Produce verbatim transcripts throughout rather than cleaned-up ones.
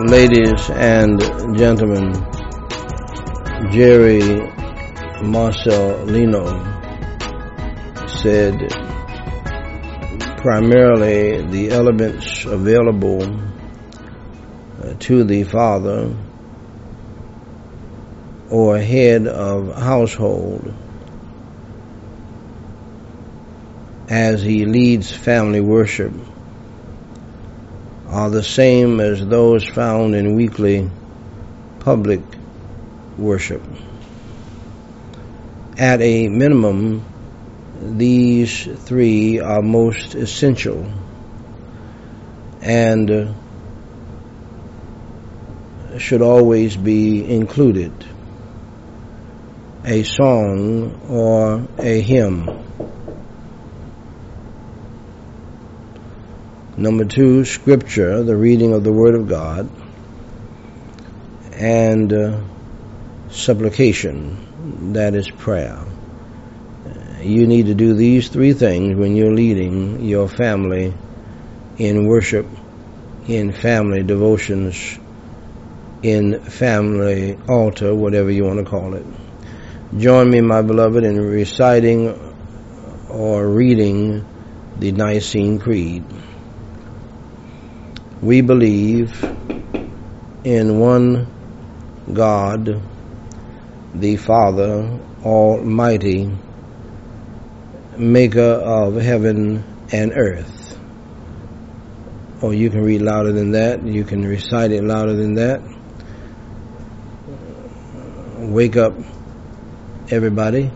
Ladies and gentlemen, Jerry Marcellino said primarily the elements available uh, to the father or head of household as he leads family worship are the same as those found in weekly public worship. At a minimum, these three are most essential and uh, should always be included. A song or a hymn. Number two, scripture, the reading of the Word of God, and uh, supplication, that is prayer. You need to do these three things when you're leading your family in worship, in family devotions, in family altar, whatever you want to call it. Join me, my beloved, in reciting or reading the Nicene Creed. We believe in one God, the Father Almighty, maker of heaven and earth. Or you can read louder than that. You can recite it louder than that. Wake up, everybody.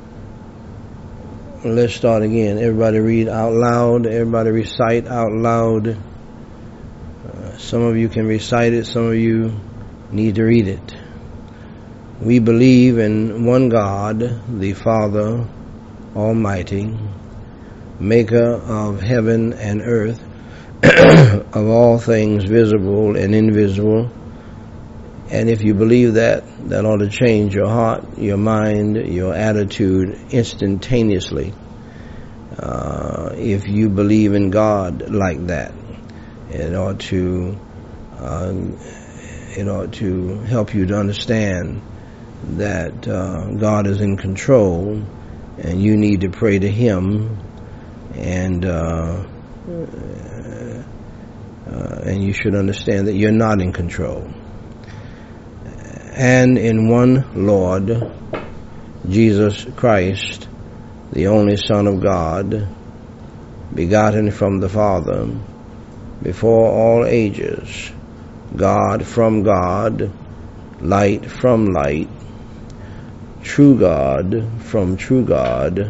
Let's start again. Everybody read out loud. Everybody recite out loud. Some of you can recite it, some of you need to read it. We believe in one God, the Father Almighty, maker of heaven and earth, of all things visible and invisible. And if you believe that, that ought to change your heart, your mind, your attitude instantaneously. Uh, if you believe in God like that. It ought to, uh, it ought to help you to understand that uh, God is in control, and you need to pray to Him, and uh, uh, and you should understand that you're not in control. And in one Lord, Jesus Christ, the only Son of God, begotten from the Father, before all ages, God from God, light from light, true God from true God,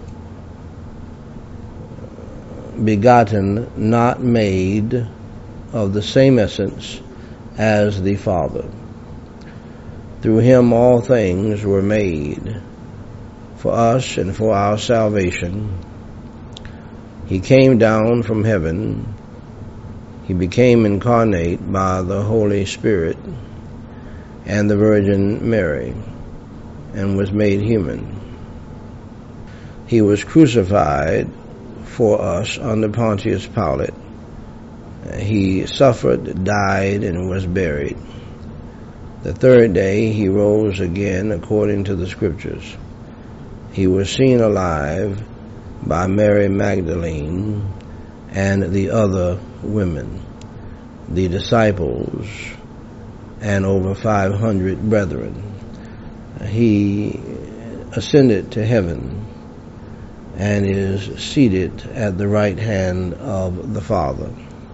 begotten, not made, of the same essence as the Father. Through Him all things were made, for us and for our salvation. He came down from heaven. He became incarnate by the Holy Spirit and the Virgin Mary, and was made human. He was crucified for us under Pontius Pilate. He suffered, died, and was buried. The third day he rose again according to the Scriptures. He was seen alive by Mary Magdalene and the other women, the disciples, and over five hundred brethren. He ascended to heaven and is seated at the right hand of the Father.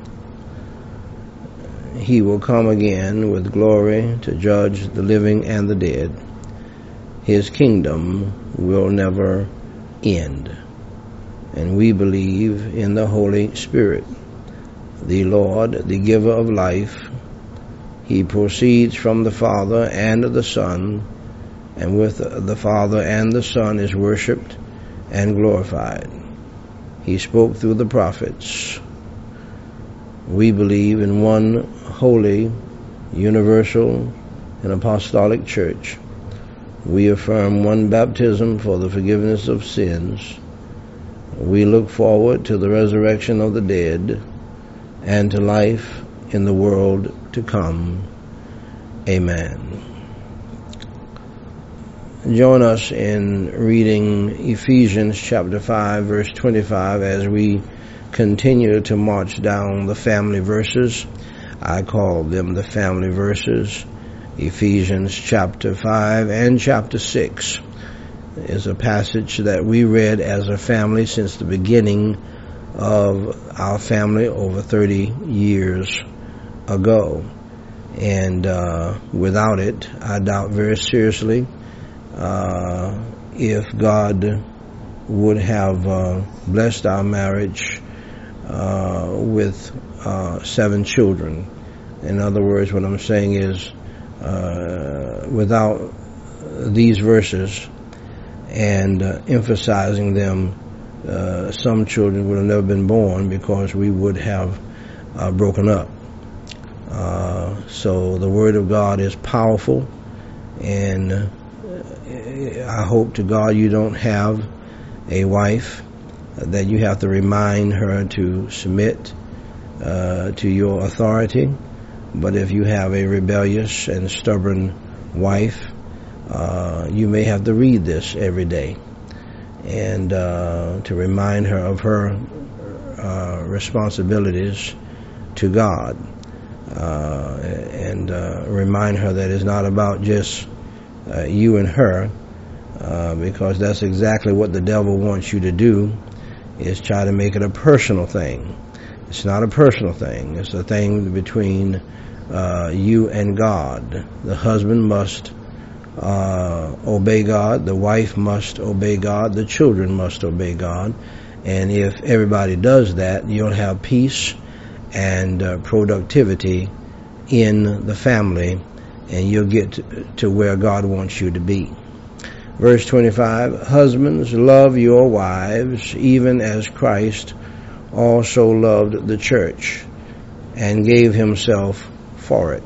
He will come again with glory to judge the living and the dead. His kingdom will never end. And we believe in the Holy Spirit, the Lord, the giver of life. He proceeds from the Father and the Son, and with the Father and the Son is worshipped and glorified. He spoke through the prophets. We believe in one holy, universal, and apostolic church. We affirm one baptism for the forgiveness of sins. We look forward to the resurrection of the dead and to life in the world to come. Amen. Join us in reading Ephesians chapter five, verse twenty-five, as we continue to march down the family verses. I call them the family verses. Ephesians chapter five and chapter six is a passage that we read as a family since the beginning of our family over thirty years ago. And uh, without it, I doubt very seriously uh, if God would have uh, blessed our marriage uh, with uh, seven children. In other words, what I'm saying is, uh, without these verses and uh, emphasizing them, uh, some children would have never been born because we would have uh, broken up. Uh, so the Word of God is powerful, and uh, I hope to God you don't have a wife that you have to remind her to submit uh, to your authority. But if you have a rebellious and stubborn wife, uh, you may have to read this every day and uh, to remind her of her uh, responsibilities to God. Uh, and uh, remind her that it's not about just uh, you and her, uh, because that's exactly what the devil wants you to do, is try to make it a personal thing. It's not a personal thing. It's a thing between uh, you and God. The husband must uh, obey God. The wife must obey God. The children must obey God. And if everybody does that, you'll have peace and uh, productivity in the family, and you'll get to, to where God wants you to be. Verse twenty-five, husbands, love your wives, even as Christ also loved the church and gave himself for it.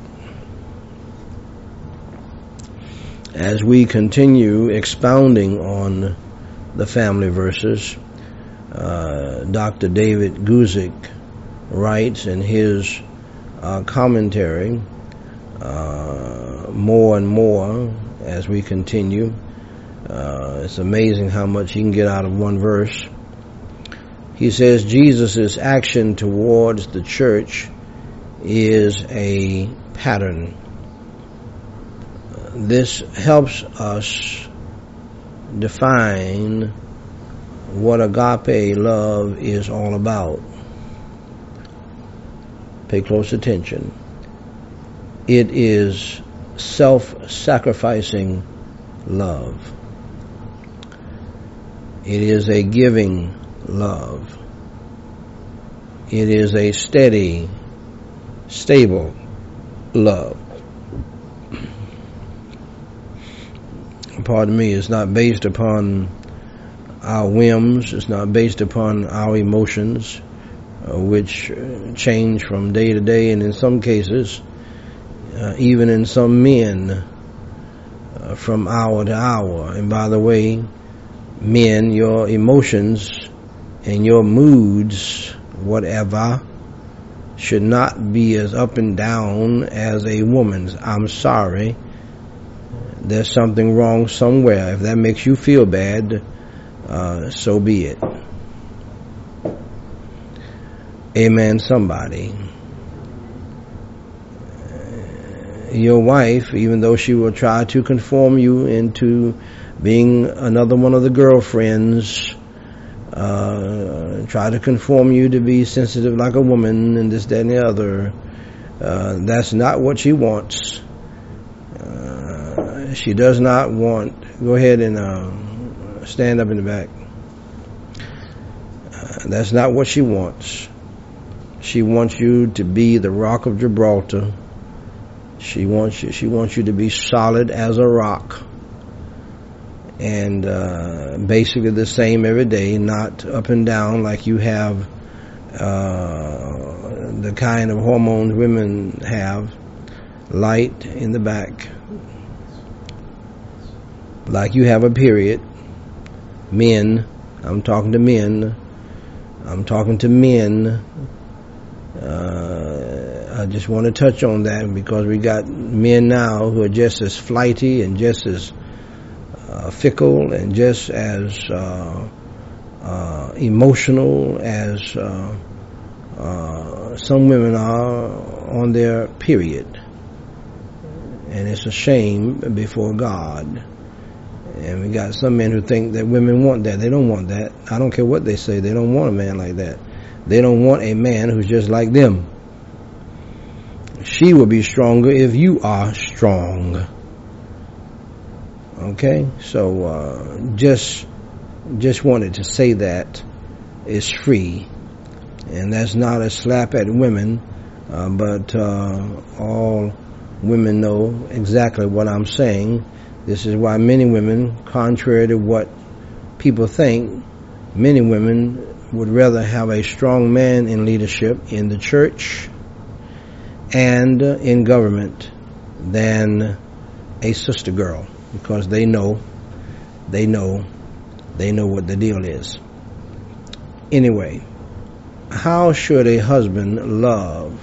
As we continue expounding on the family verses, uh, Doctor David Guzik writes in his uh, commentary, uh, more and more as we continue. Uh, it's amazing how much he can get out of one verse. He says Jesus' action towards the church is a pattern. This helps us define what agape love is all about. Pay close attention. It is self-sacrificing love. It is a giving love. It is a steady, stable love. Pardon me, it's not based upon our whims. It's not based upon our emotions, uh, which change from day to day, and in some cases, uh, even in some men, uh, from hour to hour. And by the way, men, your emotions and your moods, whatever, should not be as up and down as a woman's. I'm sorry. There's something wrong somewhere. If that makes you feel bad, uh, so be it. Amen, somebody. Your wife, even though she will try to conform you into being another one of the girlfriends, uh, try to conform you to be sensitive like a woman and this, that, and the other, uh, that's not what she wants. Uh, she does not want, go ahead and uh, stand up in the back. Uh, that's not what she wants. She wants you to be the rock of Gibraltar. She wants you, she wants you to be solid as a rock. And uh, basically the same every day, not up and down like you have uh, the kind of hormones women have, light in the back, like you have a period. Men, I'm talking to men, I'm talking to men. Uh, I just want to touch on that because we got men now who are just as flighty and just as uh, fickle and just as uh, uh, emotional as uh, uh, some women are on their period. And it's a shame before God. And we got some men who think that women want that. They don't want that. I don't care what they say. They don't want a man like that. They don't want a man who's just like them. She will be stronger if you are strong. Okay? So, uh, just, just wanted to say that it's free. And that's not a slap at women, uh, but, uh, all women know exactly what I'm saying. This is why many women, contrary to what people think, many women would rather have a strong man in leadership in the church and in government than a sister girl, because they know, they know, they know what the deal is. Anyway, how should a husband love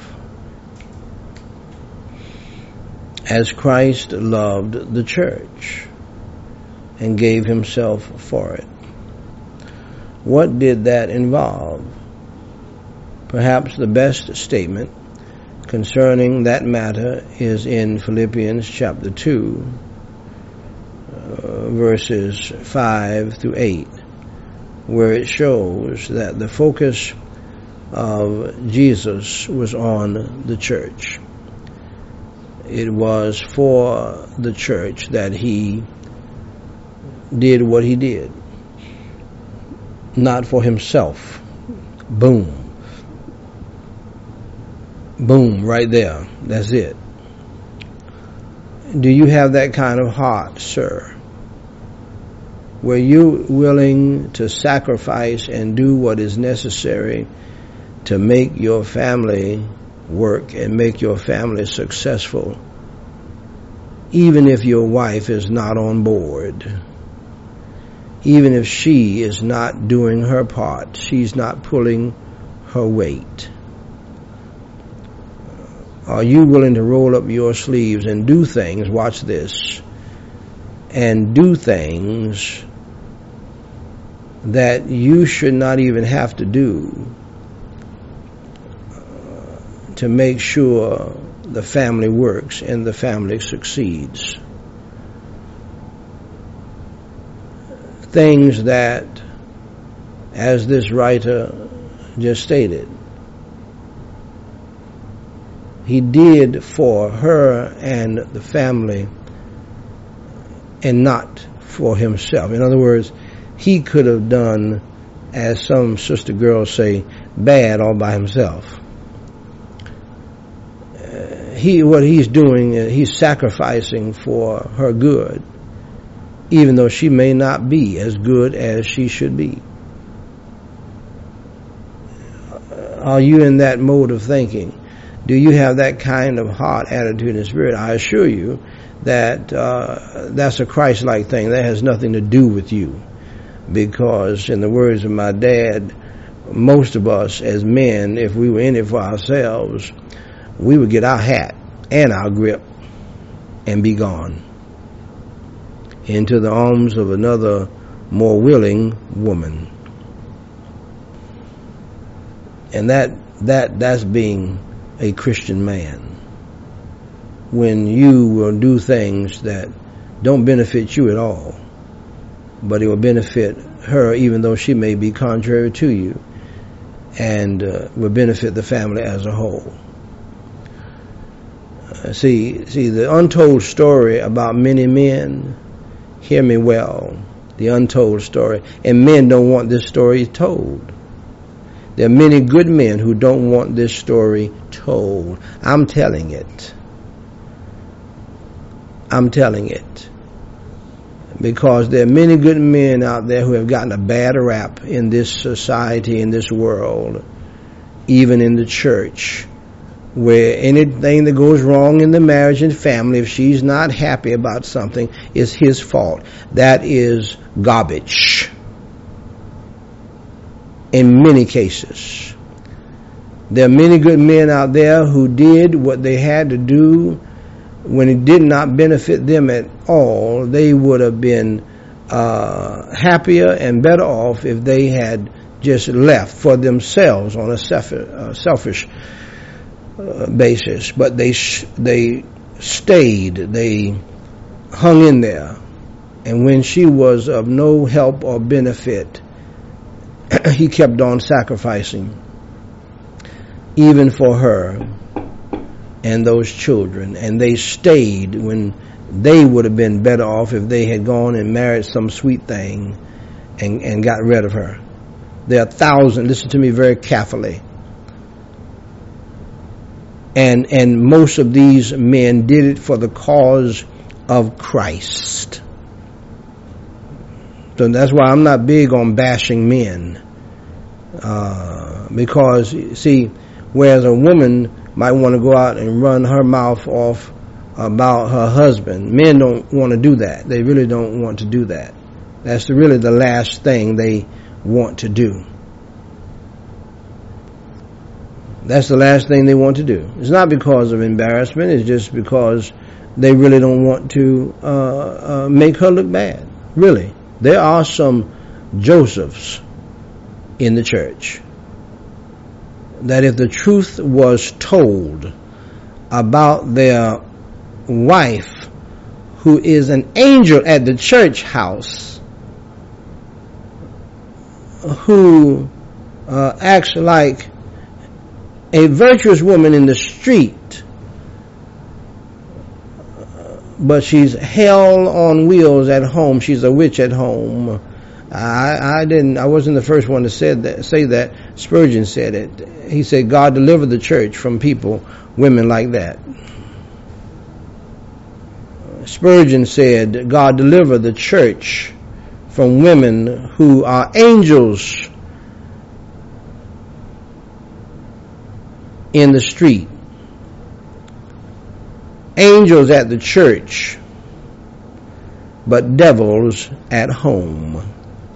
as Christ loved the church and gave himself for it? What did that involve? Perhaps the best statement concerning that matter is in Philippians chapter two, uh, verses five through eight, where it shows that the focus of Jesus was on the church. It was for the church that he did what he did, not for himself. Boom. Boom, right there. That's it. Do you have that kind of heart, sir? Were you willing to sacrifice and do what is necessary to make your family work and make your family successful, even if your wife is not on board, even if she is not doing her part, she's not pulling her weight? Are you willing to roll up your sleeves and do things, watch this, and do things that you should not even have to do to make sure the family works and the family succeeds? Things that, as this writer just stated, he did for her and the family and not for himself. In other words, he could have done, as some sister girls say, bad all by himself. Uh, he, what he's doing, uh, he's sacrificing for her good, even though she may not be as good as she should be. Are you in that mode of thinking? Do you have that kind of heart, attitude, and spirit? I assure you that uh, that's a Christ-like thing. That has nothing to do with you. Because in the words of my dad, most of us as men, if we were in it for ourselves, we would get our hat and our grip and be gone into the arms of another more willing woman. And that that that's being a Christian man, when you will do things that don't benefit you at all, but it will benefit her, even though she may be contrary to you, and uh, will benefit the family as a whole. Uh, see, see, the untold story about many men, hear me well, the untold story, and men don't want this story told. There are many good men who don't want this story told. I'm telling it. I'm telling it. Because there are many good men out there who have gotten a bad rap in this society, in this world, even in the church, where anything that goes wrong in the marriage and family, if she's not happy about something, is his fault. That is garbage. In many cases. There are many good men out there who did what they had to do when it did not benefit them at all. They would have been uh, happier and better off if they had just left for themselves on a selfish, uh, selfish uh, basis. But they sh- they stayed. They hung in there. And when she was of no help or benefit, he kept on sacrificing, even for her and those children. And they stayed when they would have been better off if they had gone and married some sweet thing and, and got rid of her. There are thousands, listen to me very carefully. And, and most of these men did it for the cause of Christ. So that's why I'm not big on bashing men. Uh, because, see, whereas a woman might want to go out and run her mouth off about her husband, men don't want to do that. They really don't want to do that. That's the, really the last thing they want to do. That's the last thing they want to do. It's not because of embarrassment. It's just because they really don't want to uh, uh, make her look bad. Really. There are some Josephs in the church that if the truth was told about their wife, who is an angel at the church house, who uh, acts like a virtuous woman in the street, but she's hell on wheels at home. She's a witch at home. I, I didn't. I wasn't the first one to said that, say that. Spurgeon said it. He said, "God deliver the church from people, women like that." Spurgeon said, "God deliver the church from women who are angels in the street, angels at the church, but devils at home."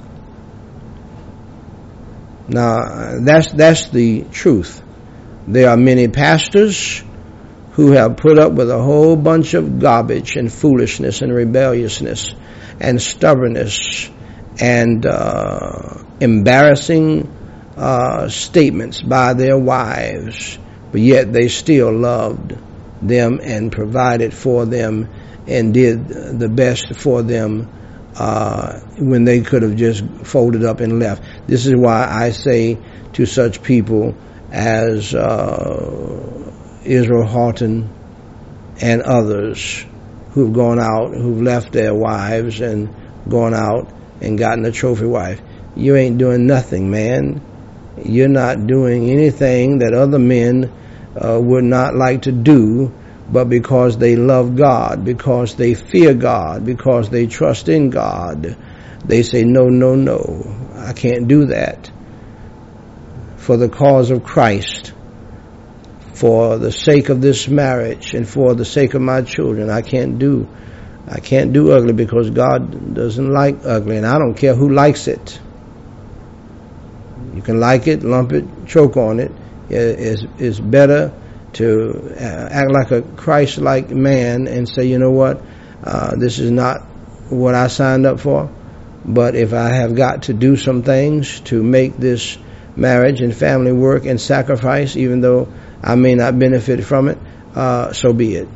Now, that's that's the truth. There are many pastors who have put up with a whole bunch of garbage and foolishness and rebelliousness and stubbornness and uh, embarrassing uh, statements by their wives, but yet they still loved them and provided for them and did the best for them uh, when they could have just folded up and left. This is why I say to such people as uh, Israel Houghton and others who've gone out, who've left their wives and gone out and gotten a trophy wife, you ain't doing nothing, man. You're not doing anything that other men uh, would not like to do, but because they love God, because they fear God, because they trust in God, they say, no, no, no, I can't do that. For the cause of Christ, for the sake of this marriage, and for the sake of my children, I can't do, I can't do ugly, because God doesn't like ugly, and I don't care who likes it. You can like it, lump it, choke on it. It's, it's better to act like a Christ-like man and say, you know what, uh, this is not what I signed up for, but if I have got to do some things to make this marriage and family work and sacrifice, even though I may not benefit from it, uh, so be it.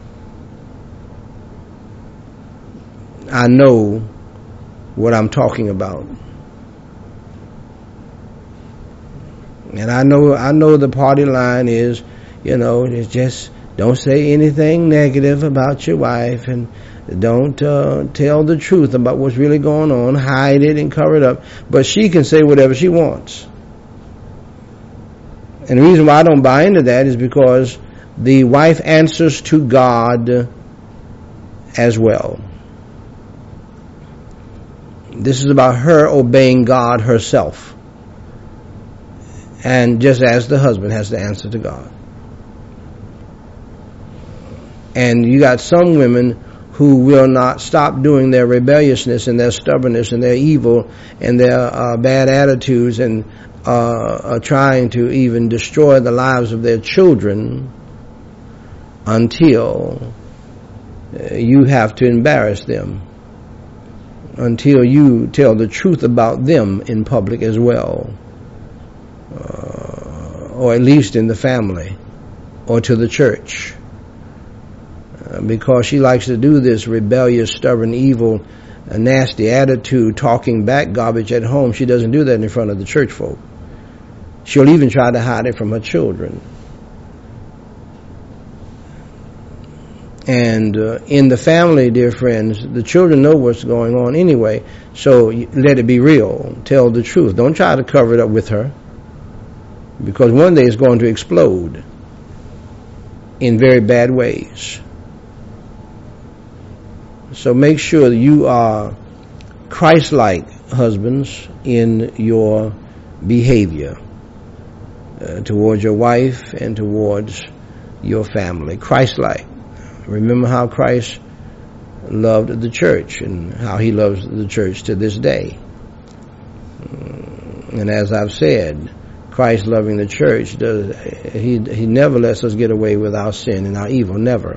I know what I'm talking about. And I know, I know the party line is, you know, it's just don't say anything negative about your wife, and don't uh, tell the truth about what's really going on. Hide it and cover it up. But she can say whatever she wants. And the reason why I don't buy into that is because the wife answers to God as well. This is about her obeying God herself. And just as the husband has to answer to God. And you got some women who will not stop doing their rebelliousness and their stubbornness and their evil and their uh, bad attitudes and uh, are trying to even destroy the lives of their children until uh, you have to embarrass them, until you tell the truth about them in public as well, uh, or at least in the family or to the church. Because she likes to do this rebellious, stubborn, evil, uh, nasty attitude, talking back garbage at home. She doesn't do that in front of the church folk. She'll even try to hide it from her children. And uh, in the family, dear friends, the children know what's going on anyway, so let it be real. Tell the truth. Don't try to cover it up with her, because one day it's going to explode in very bad ways. So make sure that you are Christ-like husbands in your behavior uh, towards your wife and towards your family. Christ-like. Remember how Christ loved the church and how he loves the church to this day. And as I've said, Christ loving the church, does he, he never lets us get away with our sin and our evil. Never.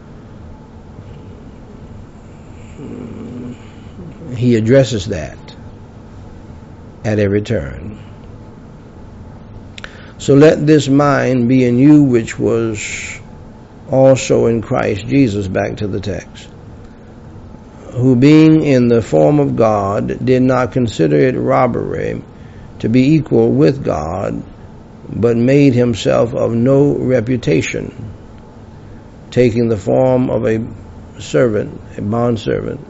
He addresses that at every turn. So let this mind be in you which was also in Christ Jesus, back to the text, who being in the form of God did not consider it robbery to be equal with God, but made himself of no reputation, taking the form of a servant, a bondservant,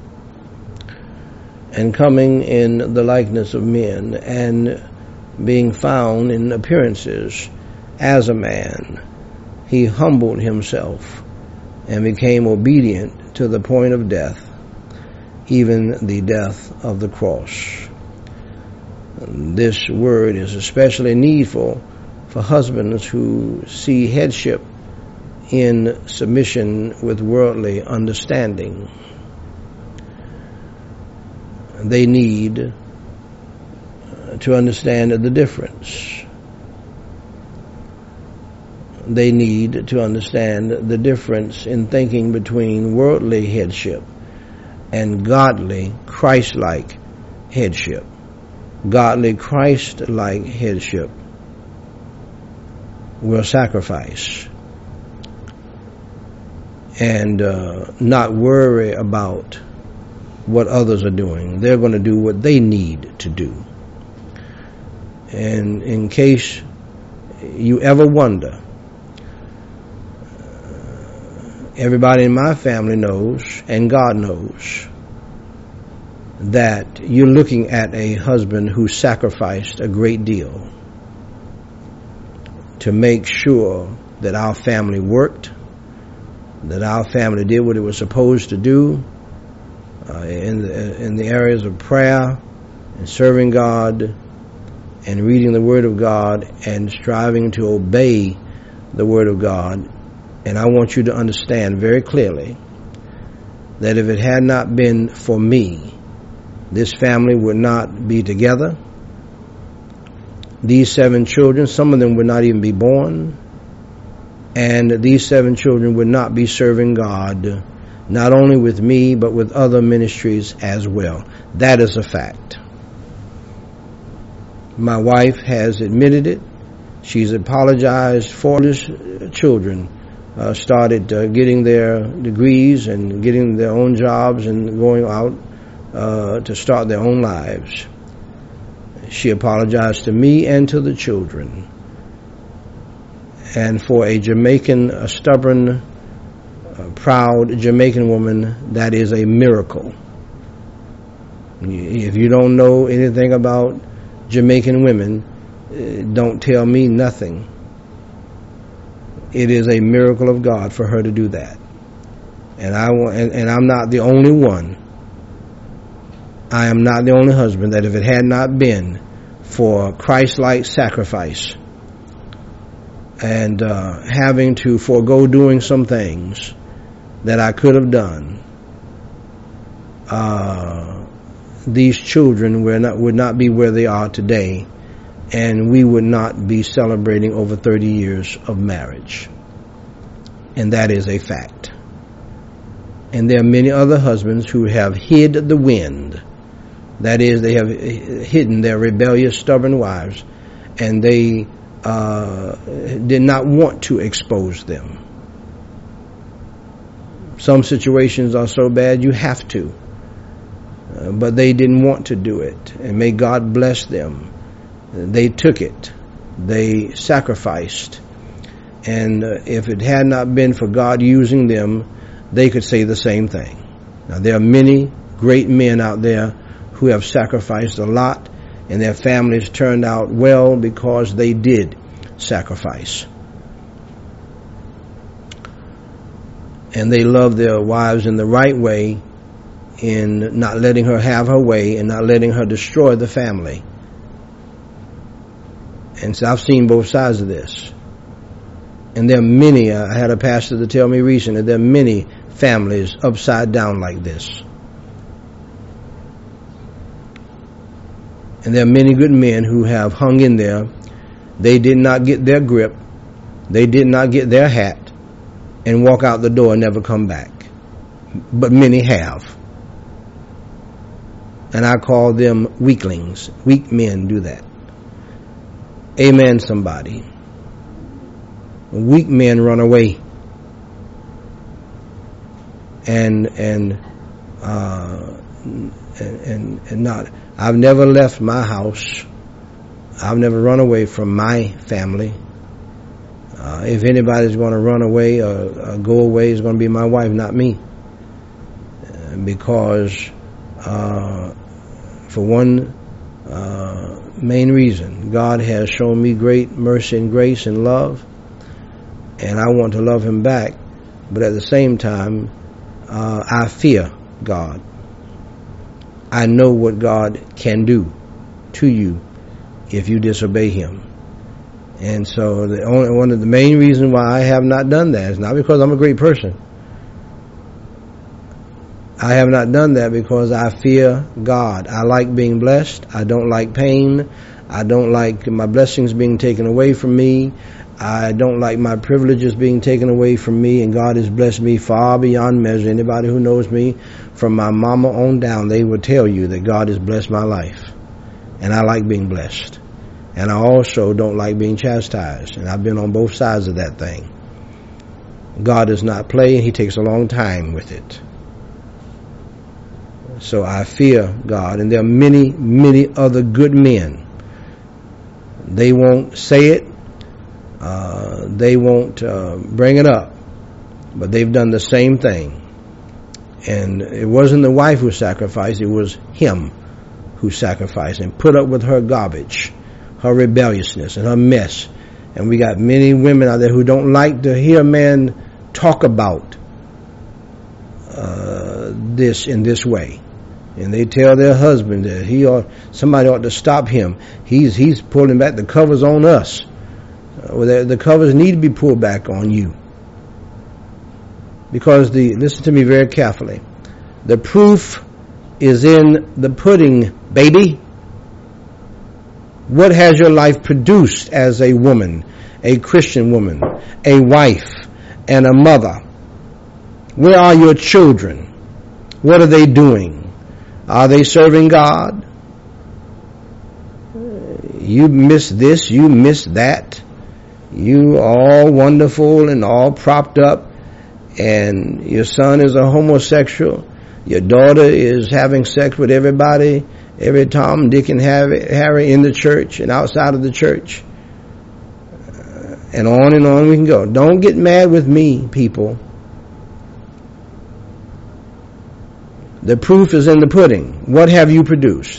and coming in the likeness of men, and being found in appearances as a man, he humbled himself and became obedient to the point of death, even the death of the cross. This word is especially needful for husbands who see headship in submission with worldly understanding. They need to understand the difference. They need to understand the difference in thinking between worldly headship and godly, Christ-like headship. Godly, Christ-like headship will sacrifice and uh, not worry about what others are doing. They're going to do what they need to do. And in case you ever wonder, everybody in my family knows, and God knows, that you're looking at a husband who sacrificed a great deal to make sure that our family worked, that our family did what it was supposed to do, uh, in the, in the areas of prayer and serving God and reading the Word of God and striving to obey the Word of God. And I want you to understand very clearly that if it had not been for me, this family would not be together. These seven children, some of them would not even be born. And these seven children would not be serving God, not only with me, but with other ministries as well. That is a fact. My wife has admitted it. She's apologized for this. Children uh, started uh, getting their degrees and getting their own jobs and going out uh, to start their own lives. She apologized to me and to the children. And for a Jamaican, a stubborn, uh, proud Jamaican woman, that is a miracle. If you don't know anything about Jamaican women, uh, don't tell me nothing. It is a miracle of God for her to do that. And I want, and, and I'm not the only one. I am not the only husband that if it had not been for Christ-like sacrifice and uh, having to forego doing some things that I could have done, uh, these children were not, would not be where they are today, and we would not be celebrating over thirty years of marriage. And that is a fact. And there are many other husbands who have hid the wind. That is, they have hidden their rebellious, stubborn wives, and they uh, did not want to expose them. Some situations are so bad you have to, uh, but they didn't want to do it, and may God bless them. They took it. They sacrificed. And uh, if it had not been for God using them, they could say the same thing. Now, there are many great men out there who have sacrificed a lot, and their families turned out well because they did sacrifice. And they loved their wives in the right way, in not letting her have her way and not letting her destroy the family. And so I've seen both sides of this. And there are many, uh, I had a pastor to tell me recently, there are many families upside down like this. And there are many good men who have hung in there. They did not get their grip. They did not get their hat and walk out the door and never come back. But many have. And I call them weaklings. Weak men do that. Amen, somebody. Weak men run away. And, and, uh, and, and, and not, I've never left my house. I've never run away from my family. Uh, if anybody's going to run away or, or go away, it's going to be my wife, not me. Uh, because, uh, for one uh, main reason, God has shown me great mercy and grace and love, and I want to love Him back. But at the same time, uh, I fear God. I know what God can do to you if you disobey Him. And so the only one of the main reasons why I have not done that is not because I'm a great person. I have not done that because I fear God. I like being blessed. I don't like pain. I don't like my blessings being taken away from me. I don't like my privileges being taken away from me, and God has blessed me far beyond measure. Anybody who knows me from my mama on down, they will tell you that God has blessed my life. And I like being blessed. And I also don't like being chastised. And I've been on both sides of that thing. God does not play, and He takes a long time with it. So I fear God. And there are many, many other good men. They won't say it. Uh, they won't uh, bring it up. But they've done the same thing. And it wasn't the wife who sacrificed. It was him who sacrificed and put up with her garbage, her rebelliousness and her mess. And we got many women out there who don't like to hear men talk about uh, this in this way. And they tell their husband that he ought, somebody ought to stop him. He's he's pulling back the covers on us. Uh, the, the covers need to be pulled back on you. Because the listen to me very carefully. The proof is in the pudding, baby. What has your life produced as a woman, a Christian woman, a wife, and a mother? Where are your children? What are they doing? Are they serving God? You miss this, you miss that. You all wonderful and all propped up, and your son is a homosexual. Your daughter is having sex with everybody, every Tom, Dick, and Harry in the church and outside of the church. Uh, and on and on we can go. Don't get mad with me, people. The proof is in the pudding. What have you produced?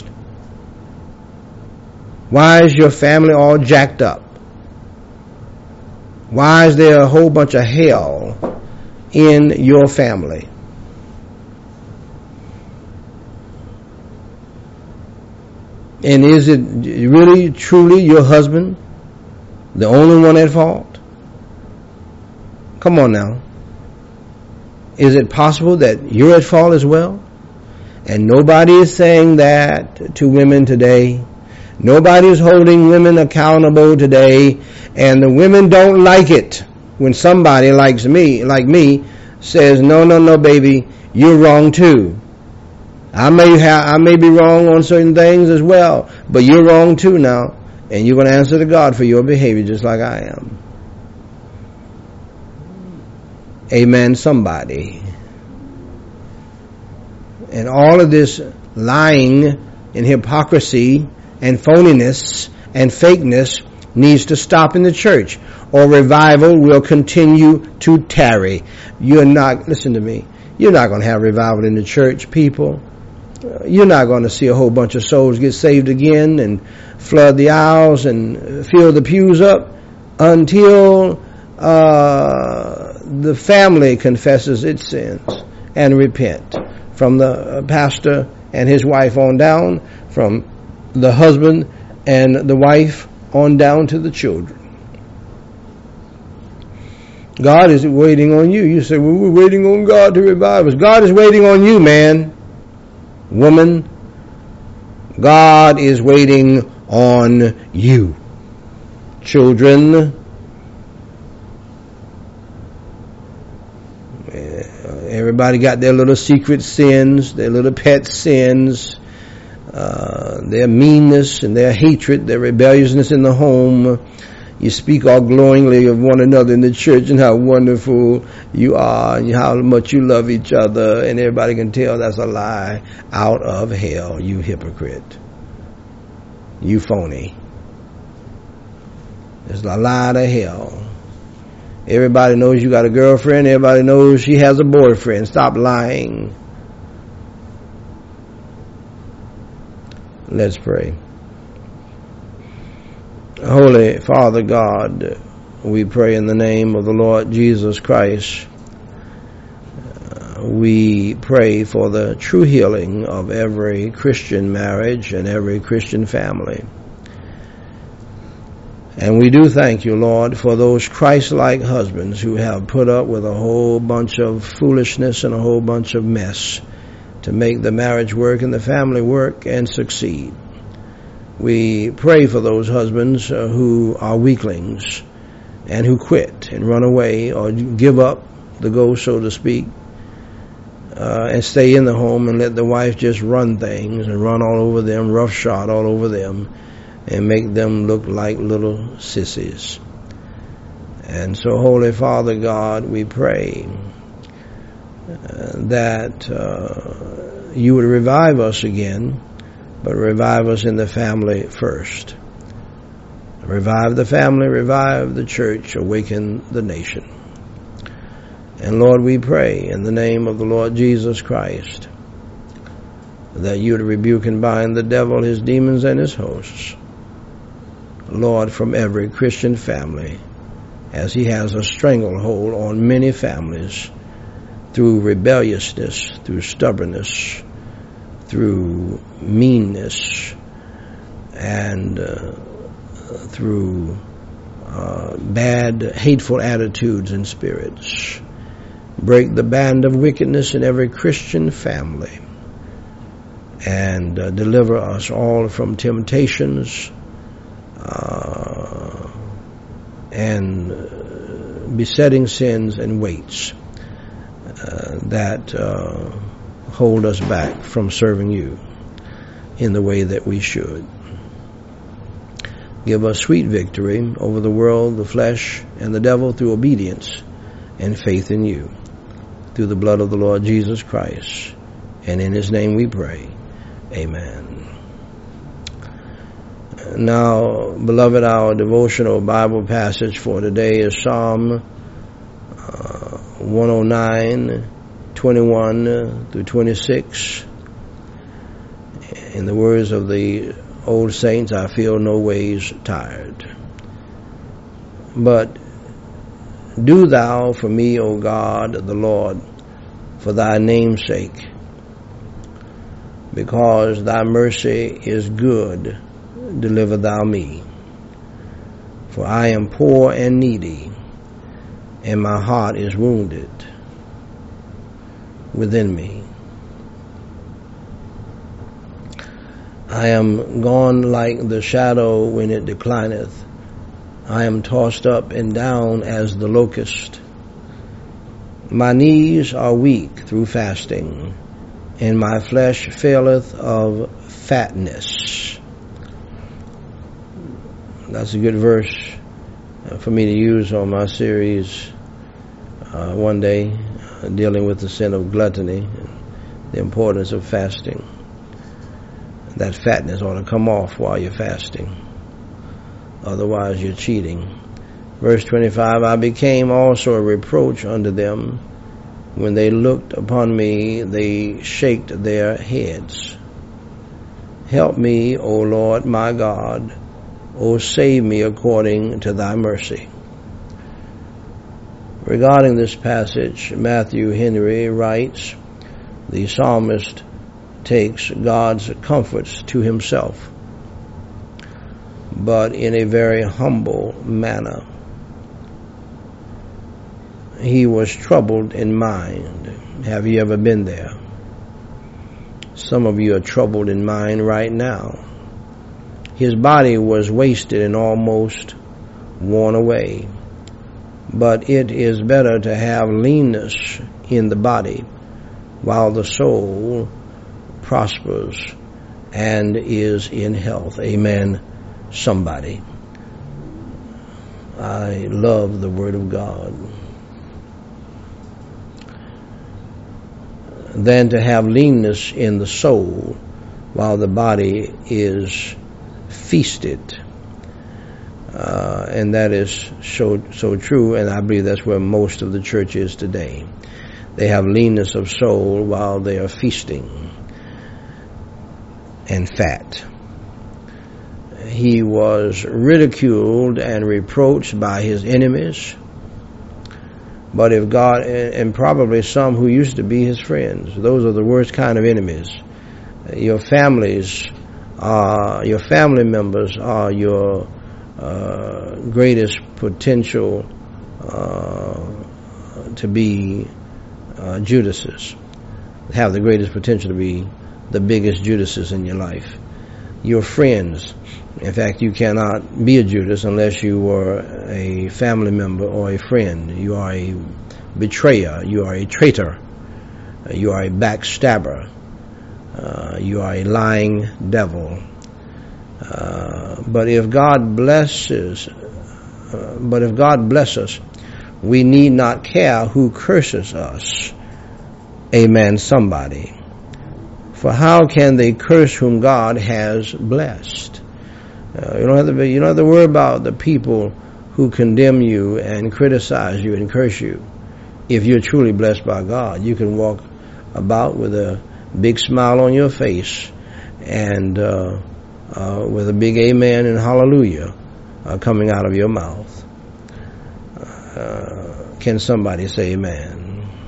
Why is your family all jacked up? Why is there a whole bunch of hell in your family? And is it really, truly your husband, the only one at fault? Come on now. Is it possible that you're at fault as well? And nobody is saying that to women today. Nobody is holding women accountable today. And the women don't like it when somebody likes me, like me, says, no, no, no, baby, you're wrong too. I may have, I may be wrong on certain things as well, but you're wrong too now. And you're going to answer to God for your behavior just like I am. Amen, somebody. And all of this lying and hypocrisy and phoniness and fakeness needs to stop in the church, or revival will continue to tarry. You're not, listen to me, you're not going to have revival in the church, people. You're not going to see a whole bunch of souls get saved again and flood the aisles and fill the pews up until uh, the family confesses its sins and repent. From the pastor and his wife on down, from the husband and the wife on down to the children. God is waiting on you. You say, well, we're waiting on God to revive us. God is waiting on you, man, woman. God is waiting on you. Children, everybody got their little secret sins, their little pet sins, uh, their meanness and their hatred, their rebelliousness in the home. You speak all glowingly of one another in the church and how wonderful you are and how much you love each other, and everybody can tell that's a lie out of hell, you hypocrite. You phony. It's a lie to hell. Everybody knows you got a girlfriend. Everybody knows she has a boyfriend. Stop lying. Let's pray. Holy Father God, we pray in the name of the Lord Jesus Christ. Uh, we pray for the true healing of every Christian marriage and every Christian family. And we do thank you, Lord, for those Christ-like husbands who have put up with a whole bunch of foolishness and a whole bunch of mess to make the marriage work and the family work and succeed. We pray for those husbands uh, who are weaklings and who quit and run away or give up the ghost, so to speak, uh, and stay in the home and let the wife just run things and run all over them, roughshod all over them, and make them look like little sissies. And so, Holy Father God, we pray uh, that uh, you would revive us again, but revive us in the family first. Revive the family, revive the church, awaken the nation. And Lord, we pray in the name of the Lord Jesus Christ that you would rebuke and bind the devil, his demons, and his hosts, Lord, from every Christian family, as he has a stranglehold on many families through rebelliousness, through stubbornness, through meanness, and uh, through uh, bad, hateful attitudes and spirits. Break the band of wickedness in every Christian family, and uh, deliver us all from temptations Uh, and uh, besetting sins and weights uh, that uh, hold us back from serving you in the way that we should. Give us sweet victory over the world, the flesh, and the devil through obedience and faith in you, through the blood of the Lord Jesus Christ. And in his name we pray. Amen. Now, beloved, our devotional Bible passage for today is Psalm uh, one oh nine, twenty-one through twenty-six. In the words of the old saints, I feel no ways tired. But do thou for me, O God, the Lord, for thy name's sake, because thy mercy is good, deliver thou me. For I am poor and needy, and my heart is wounded. within me. I am gone like the shadow when it declineth. I am tossed up and down as the locust. My knees are weak through fasting, and my flesh faileth of fatness. That's a good verse for me to use on my series uh, one day, uh, dealing with the sin of gluttony and the importance of fasting. That fatness ought to come off while you're fasting. Otherwise, you're cheating. Verse twenty-five, I became also a reproach unto them. When they looked upon me, they shaked their heads. Help me, O Lord my God. O save me according to thy mercy. Regarding this passage, Matthew Henry writes, the psalmist takes God's comforts to himself, but in a very humble manner. He was troubled in mind. Have you ever been there? Some of you are troubled in mind right now. His body was wasted and almost worn away. But it is better to have leanness in the body while the soul prospers and is in health. Amen, somebody. I love the Word of God. Than to have leanness in the soul while the body is feasted. Uh, and that is so so true, and I believe that's where most of the church is today. They have leanness of soul while they are feasting and fat. He was ridiculed and reproached by his enemies, but if God, and probably some who used to be his friends, those are the worst kind of enemies. Your families, uh, your family members are your uh, greatest potential uh, to be uh, Judases, have the greatest potential to be the biggest Judases in your life. Your friends, in fact, you cannot be a Judas unless you are a family member or a friend. You are a betrayer. You are a traitor. You are a backstabber. Uh, you are a lying devil. Uh, but if God blesses, uh, but if God bless us, we need not care who curses us. Amen, somebody. For how can they curse whom God has blessed? Uh, you don't have to be, you don't have to worry about the people who condemn you and criticize you and curse you. If you're truly blessed by God, you can walk about with a big smile on your face and uh, uh, with a big amen and hallelujah uh, coming out of your mouth. Uh, can somebody say amen?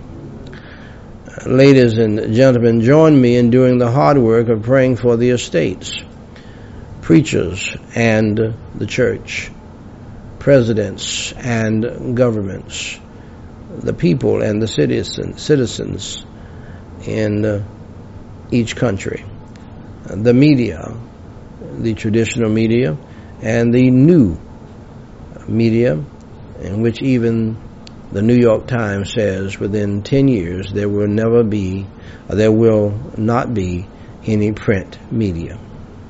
Ladies and gentlemen, join me in doing the hard work of praying for the estates, preachers and the church, presidents and governments, the people and the citizens, citizens in uh, each country, the media, the traditional media, and the new media, in which even the New York Times says within ten years there will never be, or there will not be any print media.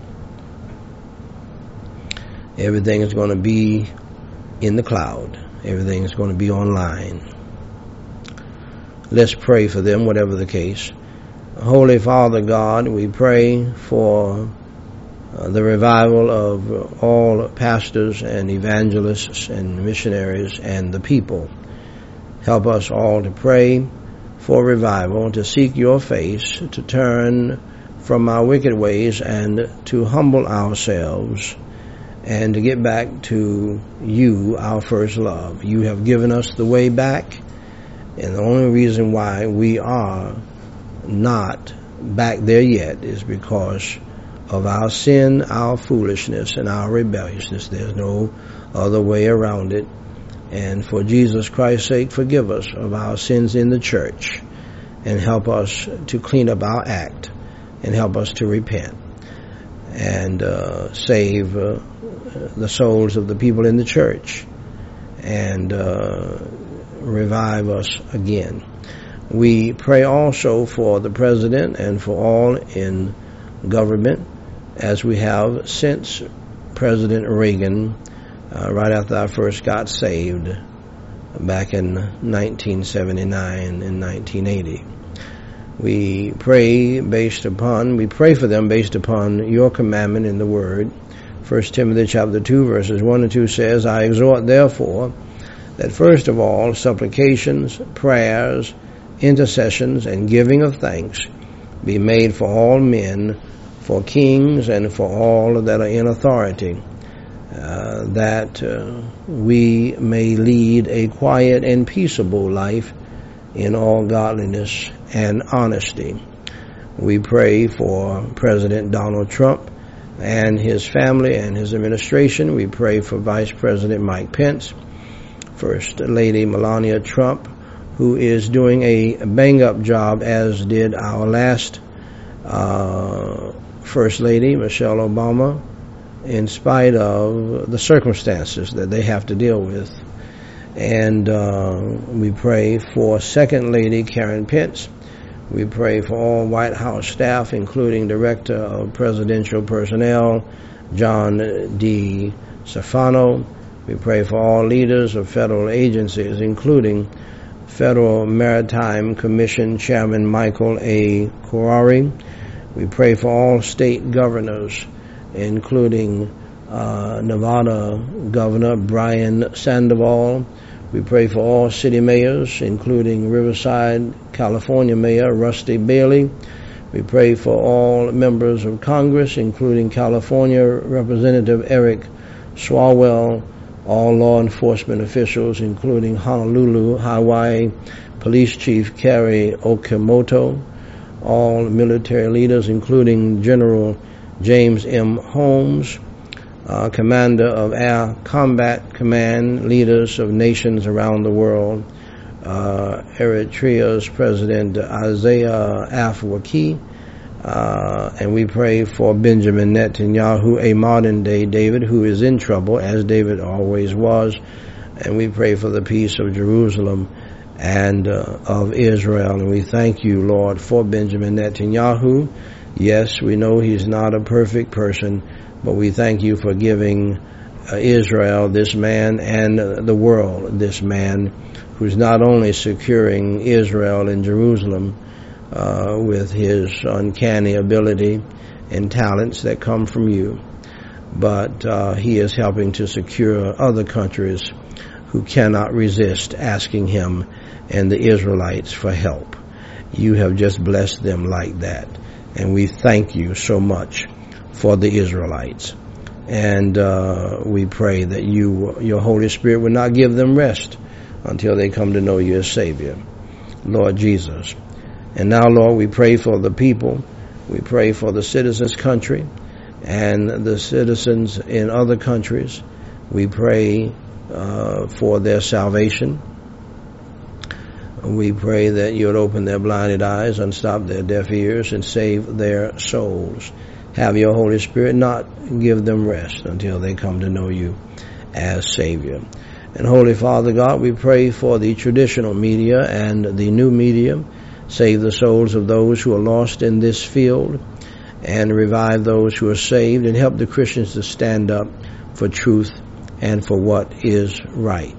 Everything is going to be in the cloud. Everything is going to be online. Let's pray for them, whatever the case. Holy Father God, we pray for uh, the revival of all pastors and evangelists and missionaries and the people. Help us all to pray for revival, to seek your face, to turn from our wicked ways and to humble ourselves and to get back to you, our first love. You have given us the way back, and the only reason why we are not back there yet is because of our sin, our foolishness, and our rebelliousness. There's no other way around it. And for Jesus Christ's sake, forgive us of our sins in the church and help us to clean up our act and help us to repent and uh, save uh, the souls of the people in the church and uh, revive us again. We pray also for the president and for all in government, as we have since President Reagan, uh, right after I first got saved back in nineteen seventy-nine and nineteen eighty. We pray based upon, we pray for them based upon your commandment in the Word. First Timothy chapter two, verses one and two says, I exhort therefore that first of all supplications, prayers, intercessions, and giving of thanks be made for all men, for kings, and for all that are in authority, uh, that uh, we may lead a quiet and peaceable life in all godliness and honesty. We pray for President Donald Trump and his family and his administration. We pray for Vice President Mike Pence, First Lady Melania Trump, who is doing a bang-up job, as did our last uh, First Lady, Michelle Obama, in spite of the circumstances that they have to deal with. And uh, we pray for Second Lady Karen Pence. We pray for all White House staff, including Director of Presidential Personnel, John D. Stefano. We pray for all leaders of federal agencies, including Federal Maritime Commission Chairman Michael A. Kouari. We pray for all state governors, including uh, Nevada Governor Brian Sandoval. We pray for all city mayors, including Riverside, California Mayor Rusty Bailey. We pray for all members of Congress, including California Representative Eric Swalwell, all law enforcement officials, including Honolulu, Hawaii Police Chief Kerry Okamoto, all military leaders, including General James M. Holmes, Uh, commander of Air Combat Command, leaders of nations around the world, uh, Eritrea's President Isaiah Afwerki, uh, and we pray for Benjamin Netanyahu, a modern-day David who is in trouble, as David always was, and we pray for the peace of Jerusalem and uh, of Israel, and we thank you, Lord, for Benjamin Netanyahu. Yes, we know he's not a perfect person, but we thank you for giving uh, Israel this man and uh, the world this man who's not only securing Israel and Jerusalem uh, with his uncanny ability and talents that come from you, but uh, he is helping to secure other countries who cannot resist asking him and the Israelites for help. You have just blessed them like that, and we thank you so much for the Israelites. And uh, we pray that you, your Holy Spirit, will not give them rest until they come to know you as Savior, Lord Jesus. And now, Lord, we pray for the people. We pray for the citizens' country and the citizens in other countries. We pray uh, for their salvation. We pray that you would open their blinded eyes, unstop their deaf ears, and save their souls. Have your Holy Spirit not give them rest until they come to know you as Savior. And Holy Father God, we pray for the traditional media and the new media. Save the souls of those who are lost in this field, and revive those who are saved, and help the Christians to stand up for truth and for what is right.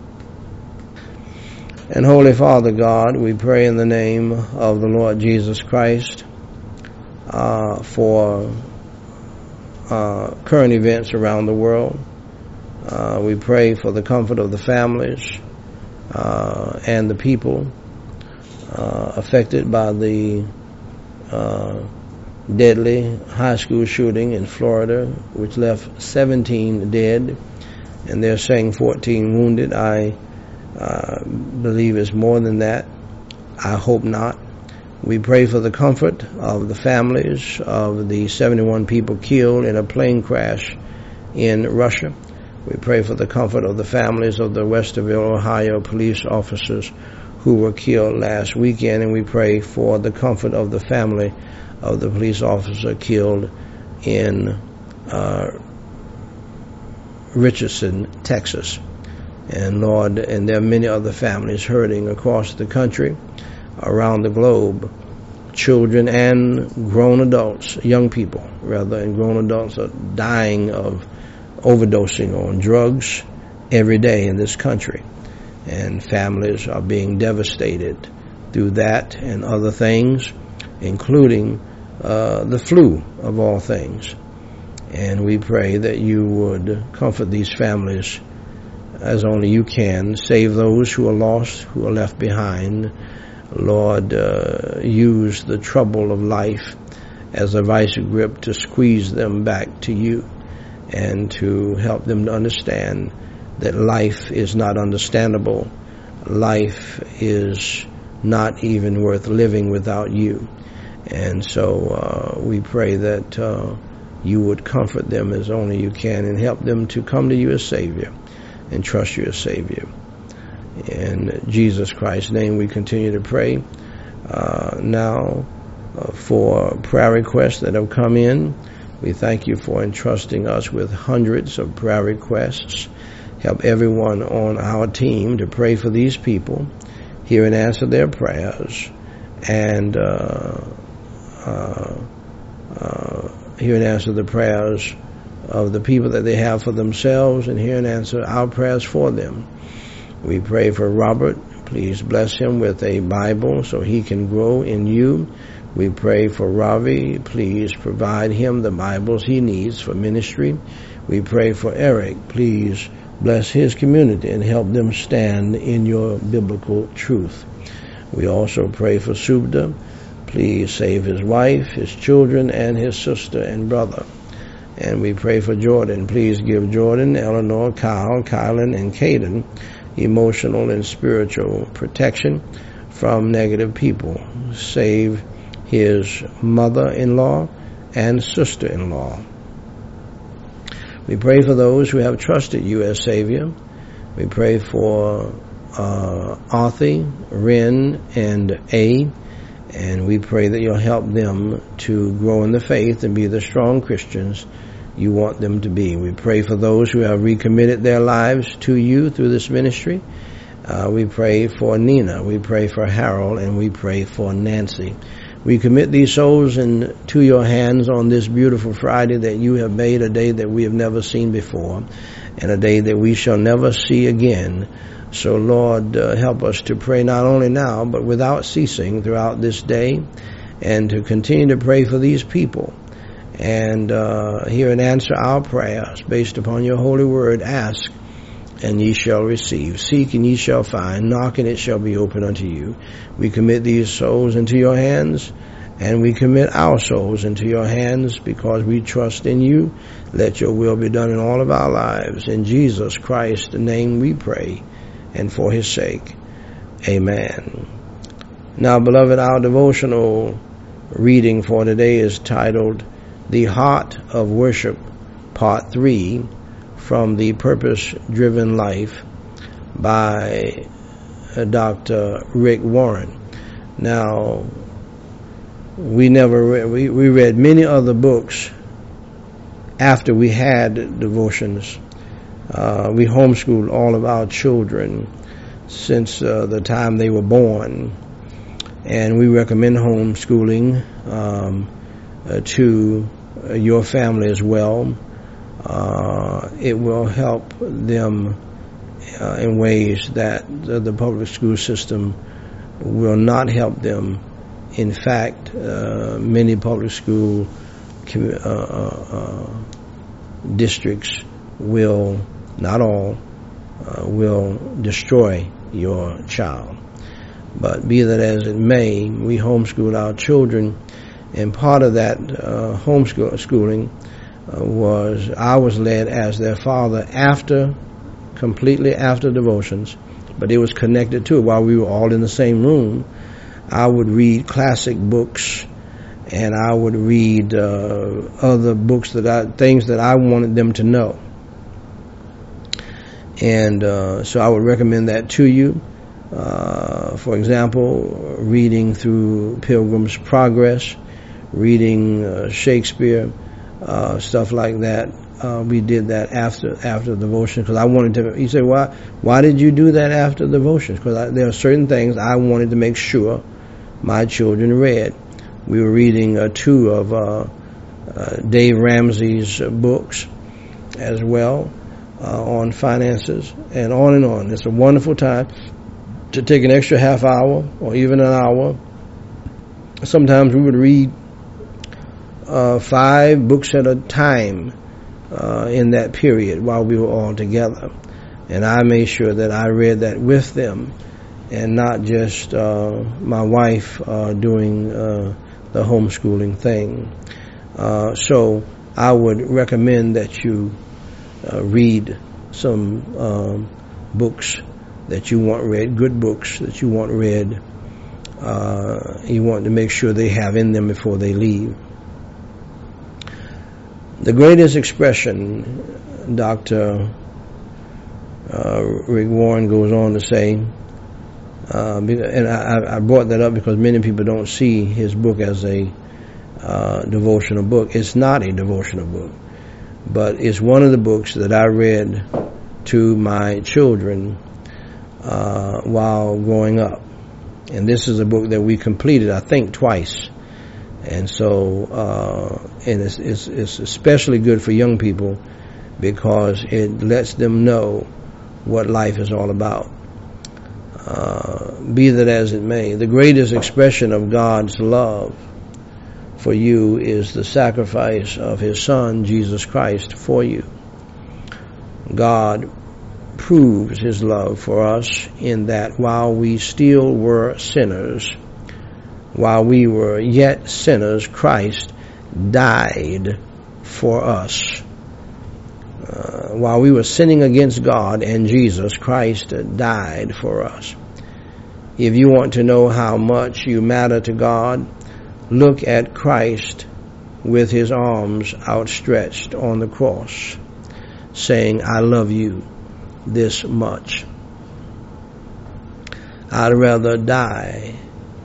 And Holy Father God, we pray in the name of the Lord Jesus Christ uh, for uh, current events around the world. Uh, we pray for the comfort of the families uh, and the people uh, affected by the uh, deadly high school shooting in Florida, which left seventeen dead, and they're saying fourteen wounded. I uh, believe it's more than that. I hope not. We pray for the comfort of the families of the seventy-one people killed in a plane crash in Russia. We pray for the comfort of the families of the Westerville, Ohio police officers who were killed last weekend, and we pray for the comfort of the family of the police officer killed in uh, Richardson, Texas. And Lord, and there are many other families hurting across the country, around the globe. Children and grown adults, young people rather, and grown adults are dying of overdosing on drugs every day in this country. And families are being devastated through that and other things, including uh, the flu of all things. And we pray that you would comfort these families as only you can. Save those who are lost, who are left behind. Lord, uh, use the trouble of life as a vice grip to squeeze them back to you and to help them to understand that life is not understandable. Life is not even worth living without you. And so uh, we pray that uh, you would comfort them as only you can and help them to come to you as Savior and trust you as Savior. In Jesus Christ's name we continue to pray. Uh, now uh, for prayer requests that have come in, we thank you for entrusting us with hundreds of prayer requests. Help everyone on our team to pray for these people, hear and answer their prayers, and uh, uh, uh, hear and answer the prayers of the people that they have for themselves, and hear and answer our prayers for them. We pray for Robert. Please bless him with a Bible so he can grow in you. We pray for Ravi. Please provide him the Bibles he needs for ministry. We pray for Eric. Please bless his community and help them stand in your biblical truth. We also pray for Subda. Please save his wife, his children, and his sister and brother. And we pray for Jordan. Please give Jordan, Eleanor, Kyle, Kylan, and Caden emotional and spiritual protection from negative people. Save his mother-in-law and sister-in-law. We pray for those who have trusted you as Savior. We pray for uh, Arthi, Ren, and A. And we pray that you'll help them to grow in the faith and be the strong Christians you want them to be. We pray for those who have recommitted their lives to you through this ministry. Uh, we pray for Nina. We pray for Harold. And we pray for Nancy. We commit these souls into your hands on this beautiful Friday that you have made, a day that we have never seen before, and a day that we shall never see again. So, Lord, uh, help us to pray not only now, but without ceasing throughout this day, and to continue to pray for these people, and uh, hear and answer our prayers based upon your holy word. Ask, and ye shall receive. Seek, and ye shall find. Knock, and it shall be opened unto you. We commit these souls into your hands, and we commit our souls into your hands because we trust in you. Let your will be done in all of our lives. In Jesus Christ's name we pray, and for his sake. Amen. Now, beloved, our devotional reading for today is titled The Heart of Worship, Part three, from the Purpose-Driven Life by uh, Doctor Rick Warren. Now, we never re- we, we read many other books after we had devotions. Uh, we homeschooled all of our children since uh, the time they were born, and we recommend homeschooling um, uh, to uh, your family as well. Uh, it will help them uh, in ways that the, the public school system will not help them. In fact, uh, many public school uh, uh, districts will, not all, uh, will destroy your child. But be that as it may, we homeschool our children, and part of that uh, homeschooling uh, was I was led as their father after, completely after devotions, but it was connected to it while we were all in the same room. I would read classic books, and I would read uh, other books that I, things that I wanted them to know. And uh, so I would recommend that to you. Uh, for example, reading through Pilgrim's Progress, reading uh, Shakespeare, uh, stuff like that. Uh, we did that after after devotion because I wanted to. You say, why? Why did you do that after devotions? Because there are certain things I wanted to make sure my children read. We were reading uh, two of uh, uh, Dave Ramsey's uh, books as well uh, on finances, and on and on. It's a wonderful time to take an extra half hour or even an hour. Sometimes we would read uh, five books at a time. Uh, in that period while we were all together. And I made sure that I read that with them and not just uh, my wife uh, doing uh, the homeschooling thing. Uh, so I would recommend that you uh, read some um, books that you want read, good books that you want read. Uh, you want to make sure they have in them before they leave. The greatest expression, Doctor Uh, Rick Warren goes on to say, uh, and I, I brought that up because many people don't see his book as a uh, devotional book. It's not a devotional book, but it's one of the books that I read to my children uh, while growing up. And this is a book that we completed, I think, twice. And so, uh, and it's, it's, it's especially good for young people because it lets them know what life is all about. Uh, be that as it may, the greatest expression of God's love for you is the sacrifice of His Son, Jesus Christ, for you. God proves His love for us in that while we still were sinners, while we were yet sinners, Christ died for us. Uh, while we were sinning against God and Jesus, Christ died for us. If you want to know how much you matter to God, look at Christ with His arms outstretched on the cross, saying, I love you this much. I'd rather die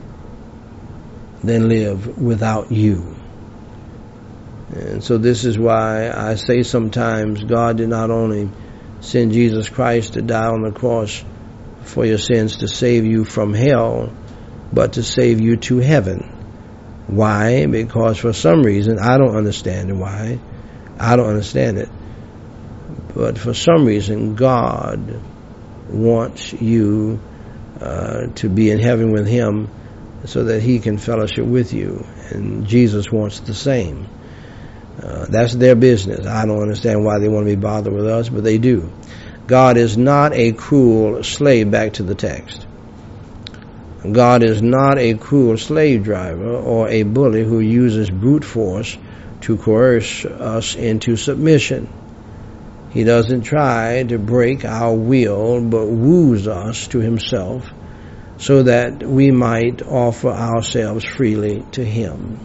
than live without you. And so this is why I say sometimes God did not only send Jesus Christ to die on the cross for your sins to save you from hell, but to save you to heaven. Why? Because for some reason, I don't understand why. I don't understand it. But for some reason, God wants you uh, to be in heaven with Him so that He can fellowship with you. And Jesus wants the same. Uh, that's their business. I don't understand why they want to be bothered with us, but they do. God is not a cruel slave, back to the text. God is not a cruel slave driver or a bully who uses brute force to coerce us into submission. He doesn't try to break our will, but woos us to Himself so that we might offer ourselves freely to Him.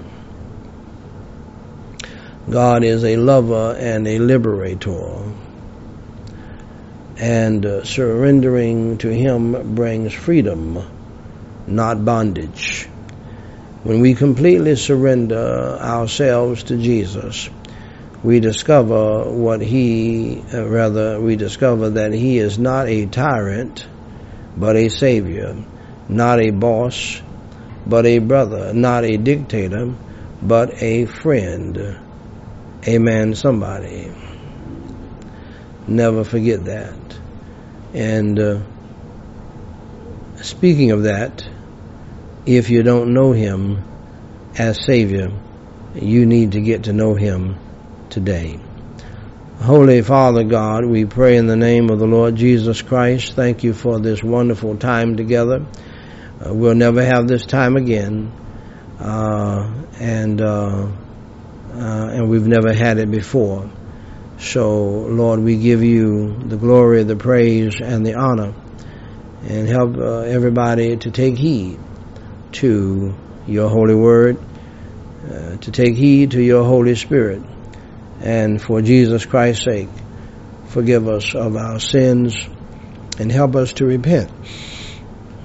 God is a lover and a liberator, and uh, surrendering to Him brings freedom, not bondage. When we completely surrender ourselves to Jesus, we discover what He, uh, rather, we discover that He is not a tyrant, but a Savior, not a boss, but a brother, not a dictator, but a friend. Amen, somebody. Never forget that. And uh, speaking of that, if you don't know Him as Savior, you need to get to know Him today. Holy Father God, we pray in the name of the Lord Jesus Christ. Thank you for this wonderful time together. Uh, we'll never have this time again. Uh, and... Uh, Uh, and we've never had it before. So, Lord, we give you the glory, the praise, and the honor, and help uh, everybody to take heed to your holy word, uh, to take heed to your Holy Spirit, and for Jesus Christ's sake, forgive us of our sins and help us to repent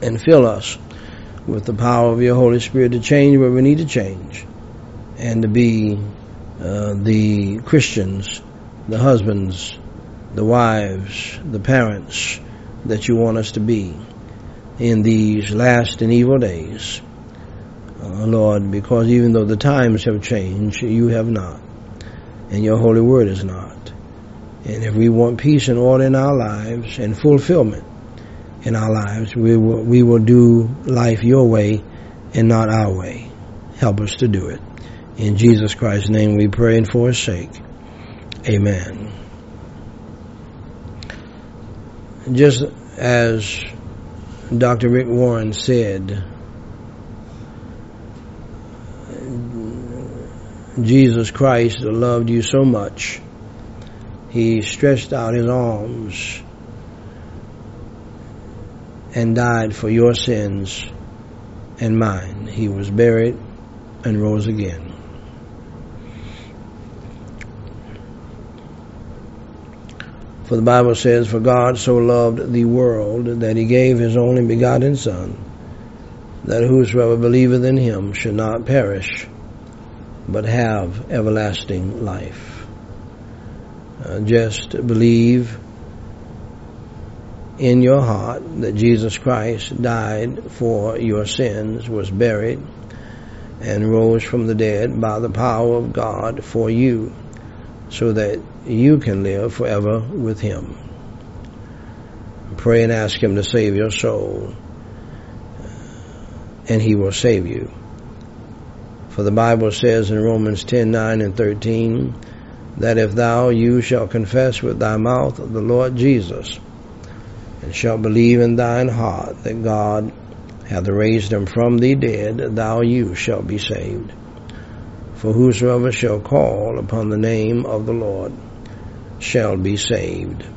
and fill us with the power of your Holy Spirit to change where we need to change, and to be uh, the Christians, the husbands, the wives, the parents that you want us to be in these last and evil days. Uh, Lord, because even though the times have changed, you have not, and your holy word is not. And if we want peace and order in our lives and fulfillment in our lives, we will, we will do life your way and not our way. Help us to do it. In Jesus Christ's name we pray, and for his sake, amen. Just as Doctor Rick Warren said, Jesus Christ loved you so much, he stretched out his arms and died for your sins and mine. He was buried and rose again. For the Bible says, for God so loved the world that he gave his only begotten Son, that whosoever believeth in him should not perish, but have everlasting life. Uh, just believe in your heart that Jesus Christ died for your sins, was buried, and rose from the dead by the power of God for you, so that you can live forever with him. Pray and ask him to save your soul, and he will save you. For the Bible says in Romans ten, nine and thirteen, that if thou, you shall confess with thy mouth the Lord Jesus, and shalt believe in thine heart that God hath raised him from the dead, thou, you shalt be saved. For whosoever shall call upon the name of the Lord shall be saved.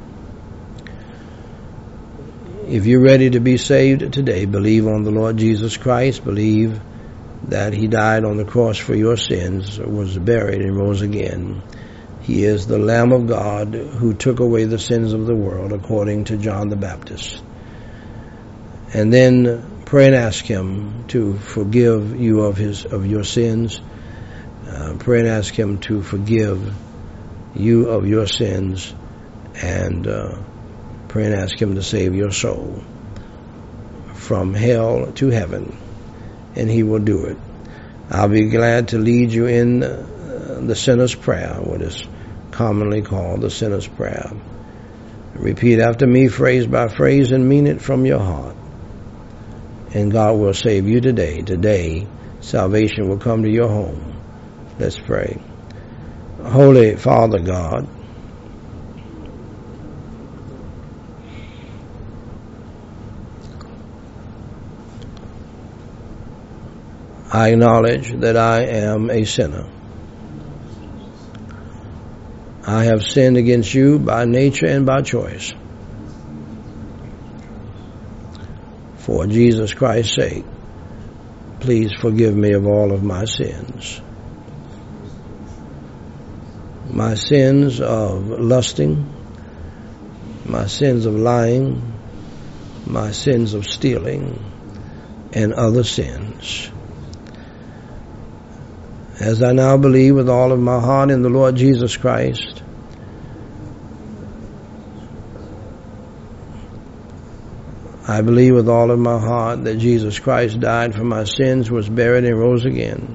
If you're ready to be saved today, believe on the Lord Jesus Christ. Believe that he died on the cross for your sins, was buried, and rose again. He is the Lamb of God who took away the sins of the world, according to John the Baptist. And then pray and ask him to forgive you of his of your sins. Uh, pray and ask him to forgive you of your sins, and uh, pray and ask him to save your soul from hell to heaven, and he will do it. I'll be glad to lead you in uh, the sinner's prayer, what is commonly called the sinner's prayer. Repeat after me, phrase by phrase, and mean it from your heart, and God will save you today. Today, salvation will come to your home. Let's pray. Holy Father God, I acknowledge that I am a sinner. I have sinned against you by nature and by choice. For Jesus Christ's sake, please forgive me of all of my sins. My sins of lusting, my sins of lying, my sins of stealing, and other sins. As I now believe with all of my heart in the Lord Jesus Christ, I believe with all of my heart that Jesus Christ died for my sins, was buried, and rose again.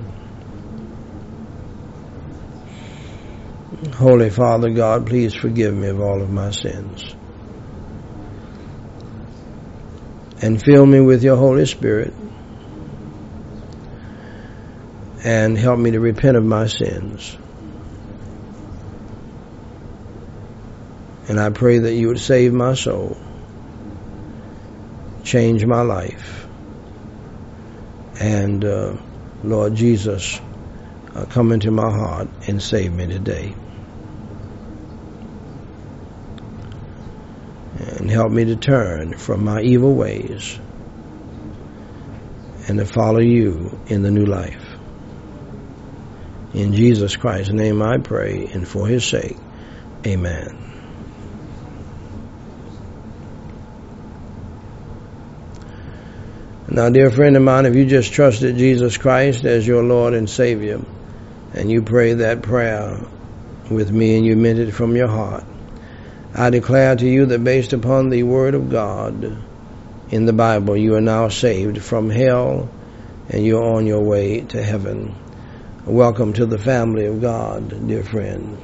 Holy Father God, please forgive me of all of my sins, and fill me with your Holy Spirit, and help me to repent of my sins. And I pray that you would save my soul, change my life, and uh, Lord Jesus, uh, come into my heart and save me today. And help me to turn from my evil ways and to follow you in the new life. In Jesus Christ's name I pray, and for his sake, amen. Now, dear friend of mine, if you just trusted Jesus Christ as your Lord and Savior, and you prayed that prayer with me and you meant it from your heart, I declare to you that based upon the Word of God in the Bible, you are now saved from hell and you're on your way to heaven. Welcome to the family of God, dear friend.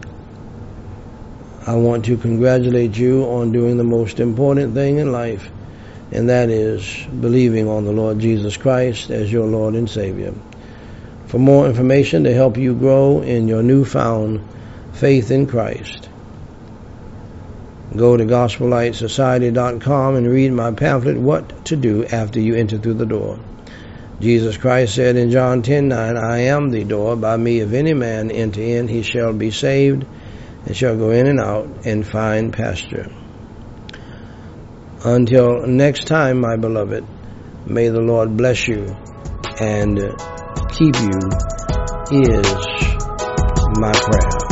I want to congratulate you on doing the most important thing in life, and that is believing on the Lord Jesus Christ as your Lord and Savior. For more information to help you grow in your newfound faith in Christ, go to gospel light society dot com and read my pamphlet, What to Do After You Enter Through the Door. Jesus Christ said in John ten nine, I am the door. By me, if any man enter in, he shall be saved, and shall go in and out and find pasture. Until next time, my beloved, may the Lord bless you and keep you is my prayer.